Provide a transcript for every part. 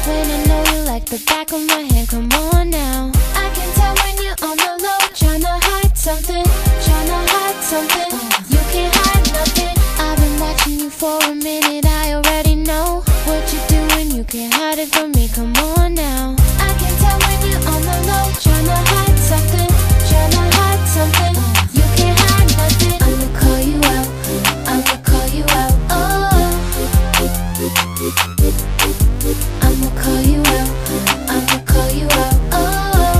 when I know you like the back of my hand. Come on now, I can tell when you're on the low, tryna hide something, tryna hide something. You can't hide nothing. I've been watching you for a minute, I already know what you're doing. You can't hide it from me. Come on now, I can tell when you're on the low, tryna hide something, tryna hide something. You can't hide nothing. I'ma call you out, I'ma call you out. Oh, I'ma call you out, I'ma call you out. Oh,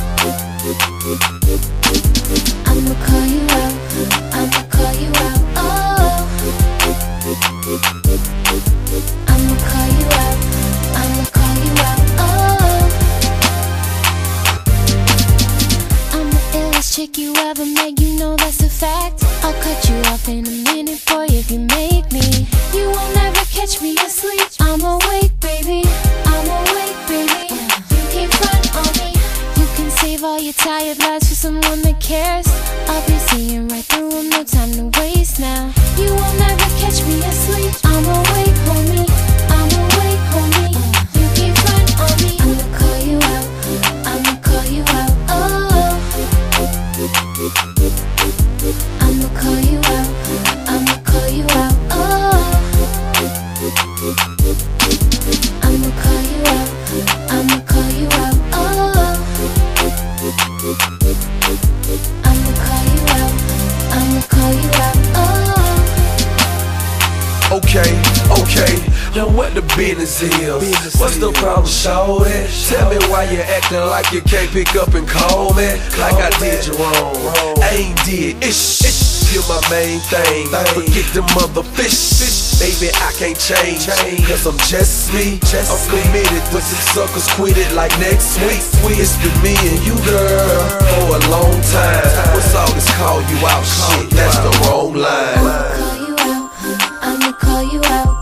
I'ma call you out, I'ma call you out. Oh, I'ma call you out, I'ma call you out. Oh, I'm the illest chick you ever met, you know that's a fact. I'll cut you off in a minute, boy, if you make me. You will never catch me asleep. I'm awake, baby, I'm awake, baby. You can't front on me. You can save all your tired lives for someone that cares. I'll be seeing right through them, no time to waste now. You will never catch me asleep. I'm awake, homie, I'm awake, homie. You can't front on me. I'ma call you out, I'ma call you out. Oh, I'ma call you out, I'ma call you out. Oh, I'ma call you out, I'ma call you out. Oh, I'ma call you out, I'ma call you out. Oh, Okay, now what the business is? What's the problem, shorty? Tell me why you acting like you can't pick up and call me. Like I did you wrong, I ain't did ish. You're my main thing, forget them other fish. Baby, I can't change, cause I'm just me. I'm committed, but some suckers quit it like next week. It's been me and you, girl, for a long time. What's all this call you out shit? That's the wrong line. I'ma call you out, I'ma call you out.